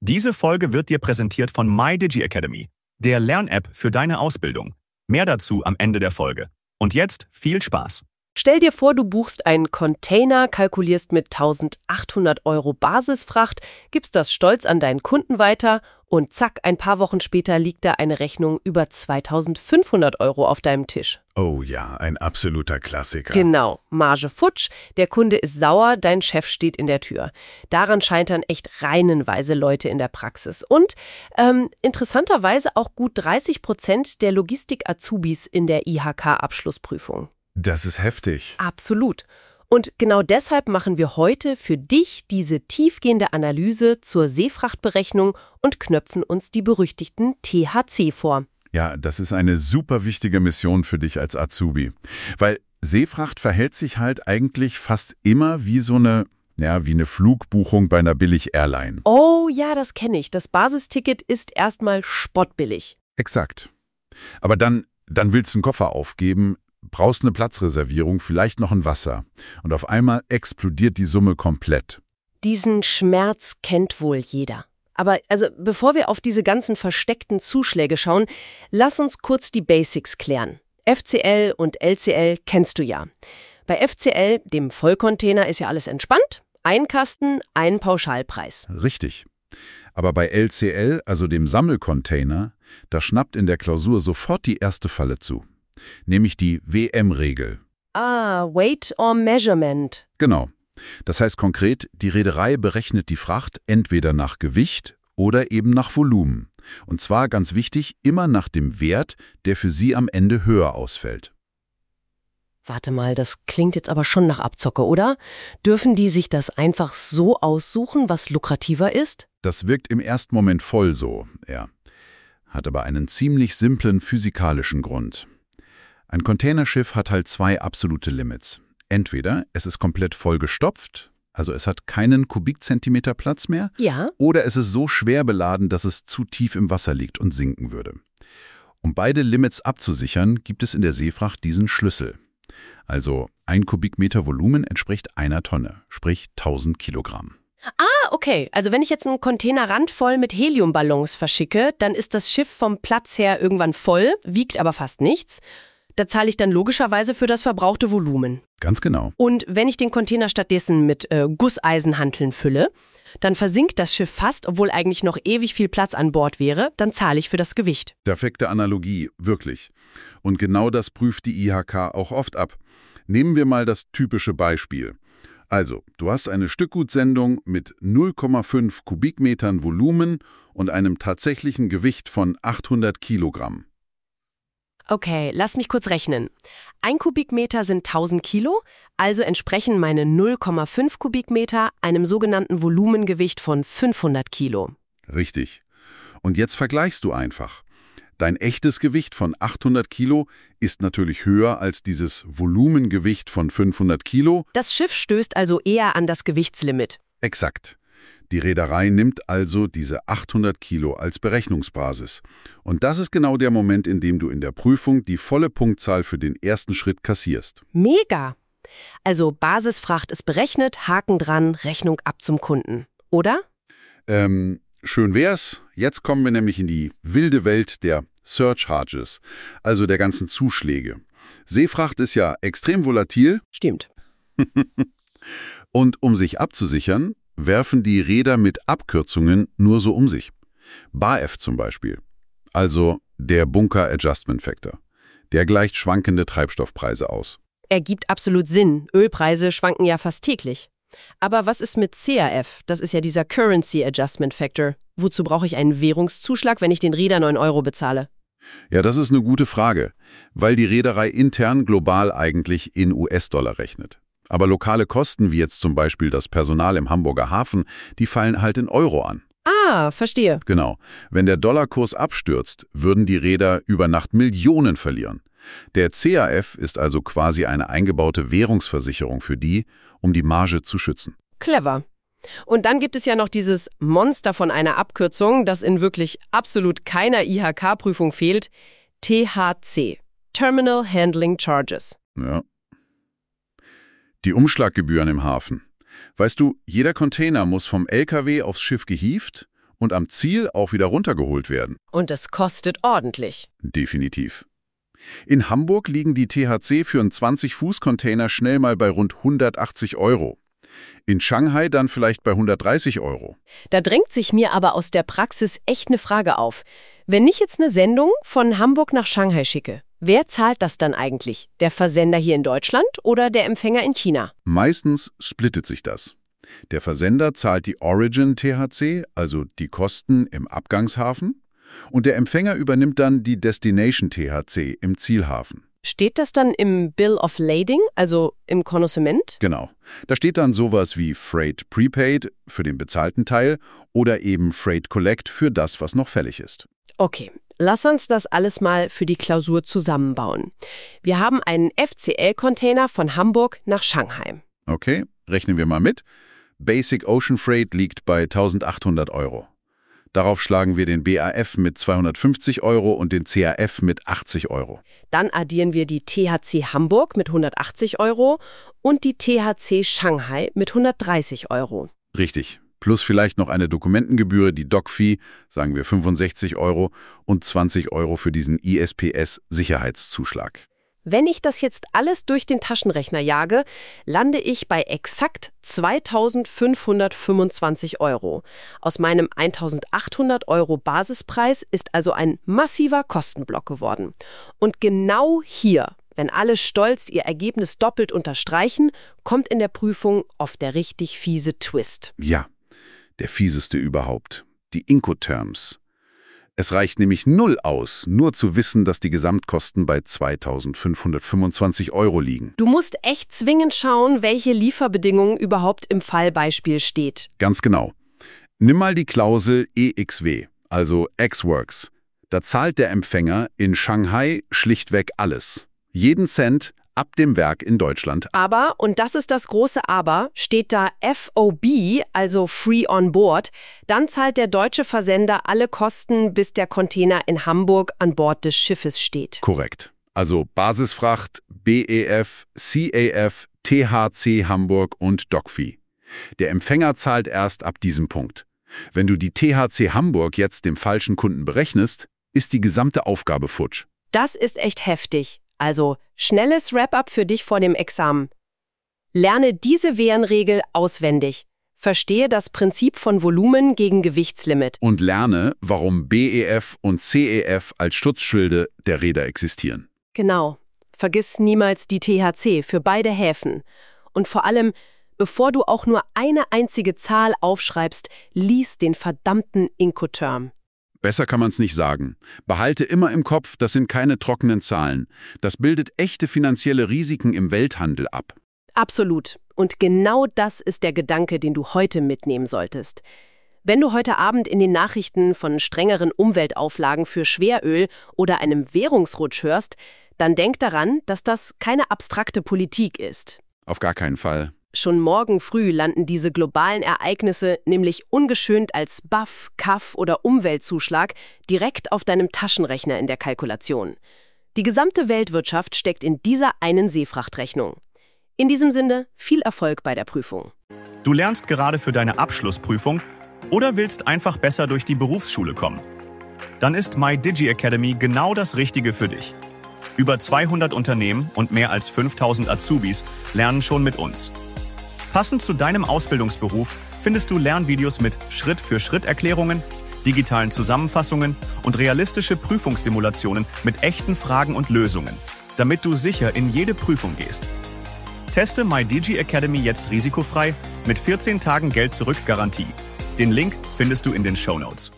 Diese Folge wird dir präsentiert von MyDigi Academy, der Lern-App für deine Ausbildung. Mehr dazu am Ende der Folge. Und jetzt viel Spaß. Stell dir vor, du buchst einen Container, kalkulierst mit 1.800 € Basisfracht, gibst das stolz an deinen Kunden weiter und zack, ein paar Wochen später liegt da eine Rechnung über 2.500 € auf deinem Tisch. Oh ja, ein absoluter Klassiker. Genau, Marge futsch, der Kunde ist sauer, dein Chef steht in der Tür. Daran scheitern echt reihenweise Leute in der Praxis. Und interessanterweise auch gut 30% der Logistik-Azubis in der IHK-Abschlussprüfung. Das ist heftig. Absolut. Und genau deshalb machen wir heute für dich diese tiefgehende Analyse zur Seefrachtberechnung und knöpfen uns die berüchtigten THC vor. Ja, das ist eine super wichtige Mission für dich als Azubi. Weil Seefracht verhält sich halt eigentlich fast immer wie wie eine Flugbuchung bei einer Billig-Airline. Oh ja, das kenne ich. Das Basisticket ist erstmal spottbillig. Exakt. Aber dann willst du einen Koffer aufgeben, brauchst eine Platzreservierung, vielleicht noch ein Wasser. Und auf einmal explodiert die Summe komplett. Diesen Schmerz kennt wohl jeder. Aber bevor wir auf diese ganzen versteckten Zuschläge schauen, lass uns kurz die Basics klären. FCL und LCL kennst du ja. Bei FCL, dem Vollcontainer, ist ja alles entspannt. Ein Kasten, ein Pauschalpreis. Richtig. Aber bei LCL, also dem Sammelcontainer, da schnappt in der Klausur sofort die erste Falle zu. Nämlich die WM-Regel. Weight or Measurement. Genau. Das heißt konkret, die Reederei berechnet die Fracht entweder nach Gewicht oder eben nach Volumen. Und zwar, ganz wichtig, immer nach dem Wert, der für sie am Ende höher ausfällt. Warte mal, das klingt jetzt aber schon nach Abzocke, oder? Dürfen die sich das einfach so aussuchen, was lukrativer ist? Das wirkt im ersten Moment voll so, ja. Hat aber einen ziemlich simplen physikalischen Grund. Ein Containerschiff hat halt zwei absolute Limits. Entweder es ist komplett vollgestopft, also es hat keinen Kubikzentimeter Platz mehr, ja, oder es ist so schwer beladen, dass es zu tief im Wasser liegt und sinken würde. Um beide Limits abzusichern, gibt es in der Seefracht diesen Schlüssel. Also 1 Kubikmeter Volumen entspricht 1 Tonne, sprich 1000 Kilogramm. Okay. Also wenn ich jetzt einen Container randvoll mit Heliumballons verschicke, dann ist das Schiff vom Platz her irgendwann voll, wiegt aber fast nichts. Da zahle ich dann logischerweise für das verbrauchte Volumen. Ganz genau. Und wenn ich den Container stattdessen mit Gusseisenhanteln fülle, dann versinkt das Schiff fast, obwohl eigentlich noch ewig viel Platz an Bord wäre, dann zahle ich für das Gewicht. Perfekte Analogie, wirklich. Und genau das prüft die IHK auch oft ab. Nehmen wir mal das typische Beispiel. Also, du hast eine Stückgutsendung mit 0,5 Kubikmetern Volumen und einem tatsächlichen Gewicht von 800 Kilogramm. Okay, lass mich kurz rechnen. 1 Kubikmeter sind 1000 Kilo, also entsprechen meine 0,5 Kubikmeter einem sogenannten Volumengewicht von 500 Kilo. Richtig. Und jetzt vergleichst du einfach. Dein echtes Gewicht von 800 Kilo ist natürlich höher als dieses Volumengewicht von 500 Kilo. Das Schiff stößt also eher an das Gewichtslimit. Exakt. Die Reederei nimmt also diese 800 Kilo als Berechnungsbasis. Und das ist genau der Moment, in dem du in der Prüfung die volle Punktzahl für den ersten Schritt kassierst. Mega! Also Basisfracht ist berechnet, Haken dran, Rechnung ab zum Kunden. Oder? Schön wär's. Jetzt kommen wir nämlich in die wilde Welt der Surcharges, also der ganzen Zuschläge. Seefracht ist ja extrem volatil. Stimmt. Und um sich abzusichern, werfen die Reeder mit Abkürzungen nur so um sich. BAF zum Beispiel, also der Bunker Adjustment Factor. Der gleicht schwankende Treibstoffpreise aus. Ergibt absolut Sinn. Ölpreise schwanken ja fast täglich. Aber was ist mit CAF? Das ist ja dieser Currency Adjustment Factor. Wozu brauche ich einen Währungszuschlag, wenn ich den Reeder 9 € bezahle? Ja, das ist eine gute Frage, weil die Reederei intern global eigentlich in US-Dollar rechnet. Aber lokale Kosten, wie jetzt zum Beispiel das Personal im Hamburger Hafen, die fallen halt in Euro an. Verstehe. Genau. Wenn der Dollarkurs abstürzt, würden die Reeder über Nacht Millionen verlieren. Der CAF ist also quasi eine eingebaute Währungsversicherung für die, um die Marge zu schützen. Clever. Und dann gibt es ja noch dieses Monster von einer Abkürzung, das in wirklich absolut keiner IHK-Prüfung fehlt. THC. Terminal Handling Charges. Ja. Die Umschlaggebühren im Hafen. Weißt du, jeder Container muss vom LKW aufs Schiff gehievt und am Ziel auch wieder runtergeholt werden. Und es kostet ordentlich. Definitiv. In Hamburg liegen die THC für einen 20-Fuß-Container schnell mal bei rund 180 €. In Shanghai dann vielleicht bei 130 €. Da drängt sich mir aber aus der Praxis echt eine Frage auf. Wenn ich jetzt eine Sendung von Hamburg nach Shanghai schicke, wer zahlt das dann eigentlich? Der Versender hier in Deutschland oder der Empfänger in China? Meistens splittet sich das. Der Versender zahlt die Origin THC, also die Kosten im Abgangshafen, und der Empfänger übernimmt dann die Destination THC im Zielhafen. Steht das dann im Bill of Lading, also im Konnoissement? Genau. Da steht dann sowas wie Freight Prepaid für den bezahlten Teil oder eben Freight Collect für das, was noch fällig ist. Okay, lass uns das alles mal für die Klausur zusammenbauen. Wir haben einen FCL-Container von Hamburg nach Shanghai. Okay, rechnen wir mal mit. Basic Ocean Freight liegt bei 1.800 €. Darauf schlagen wir den BAF mit 250 € und den CAF mit 80 €. Dann addieren wir die THC Hamburg mit 180 € und die THC Shanghai mit 130 €. Richtig. Plus vielleicht noch eine Dokumentengebühr, die Doc-Fee, sagen wir 65 € und 20 € für diesen ISPS-Sicherheitszuschlag. Wenn ich das jetzt alles durch den Taschenrechner jage, lande ich bei exakt 2.525 €. Aus meinem 1.800 € Basispreis ist also ein massiver Kostenblock geworden. Und genau hier, wenn alle stolz ihr Ergebnis doppelt unterstreichen, kommt in der Prüfung oft der richtig fiese Twist. Ja, der fieseste überhaupt. Die Incoterms. Es reicht nämlich null aus, nur zu wissen, dass die Gesamtkosten bei 2.525 € liegen. Du musst echt zwingend schauen, welche Lieferbedingungen überhaupt im Fallbeispiel steht. Ganz genau. Nimm mal die Klausel EXW, also Ex-Works. Da zahlt der Empfänger in Shanghai schlichtweg alles. Jeden Cent ab dem Werk in Deutschland. Aber, und das ist das große Aber, steht da FOB, also Free on Board, dann zahlt der deutsche Versender alle Kosten, bis der Container in Hamburg an Bord des Schiffes steht. Korrekt. Also Basisfracht, BEF, CAF, THC Hamburg und Doc-Fee. Der Empfänger zahlt erst ab diesem Punkt. Wenn du die THC Hamburg jetzt dem falschen Kunden berechnest, ist die gesamte Aufgabe futsch. Das ist echt heftig. Also, schnelles Wrap-up für dich vor dem Examen. Lerne diese WERN-Regel auswendig. Verstehe das Prinzip von Volumen gegen Gewichtslimit. Und lerne, warum BEF und CEF als Schutzschilde der Räder existieren. Genau. Vergiss niemals die THC für beide Häfen. Und vor allem, bevor du auch nur eine einzige Zahl aufschreibst, lies den verdammten Incoterm. Besser kann man es nicht sagen. Behalte immer im Kopf, das sind keine trockenen Zahlen. Das bildet echte finanzielle Risiken im Welthandel ab. Absolut. Und genau das ist der Gedanke, den du heute mitnehmen solltest. Wenn du heute Abend in den Nachrichten von strengeren Umweltauflagen für Schweröl oder einem Währungsrutsch hörst, dann denk daran, dass das keine abstrakte Politik ist. Auf gar keinen Fall. Schon morgen früh landen diese globalen Ereignisse nämlich ungeschönt als BAF, CAF oder Umweltzuschlag direkt auf deinem Taschenrechner in der Kalkulation. Die gesamte Weltwirtschaft steckt in dieser einen Seefrachtrechnung. In diesem Sinne, viel Erfolg bei der Prüfung. Du lernst gerade für deine Abschlussprüfung oder willst einfach besser durch die Berufsschule kommen? Dann ist MyDigi Academy genau das Richtige für dich. Über 200 Unternehmen und mehr als 5.000 Azubis lernen schon mit uns. Passend zu deinem Ausbildungsberuf findest du Lernvideos mit Schritt-für-Schritt-Erklärungen, digitalen Zusammenfassungen und realistische Prüfungssimulationen mit echten Fragen und Lösungen, damit du sicher in jede Prüfung gehst. Teste MyDigi Academy jetzt risikofrei mit 14 Tagen Geld-Zurück-Garantie. Den Link findest du in den Shownotes.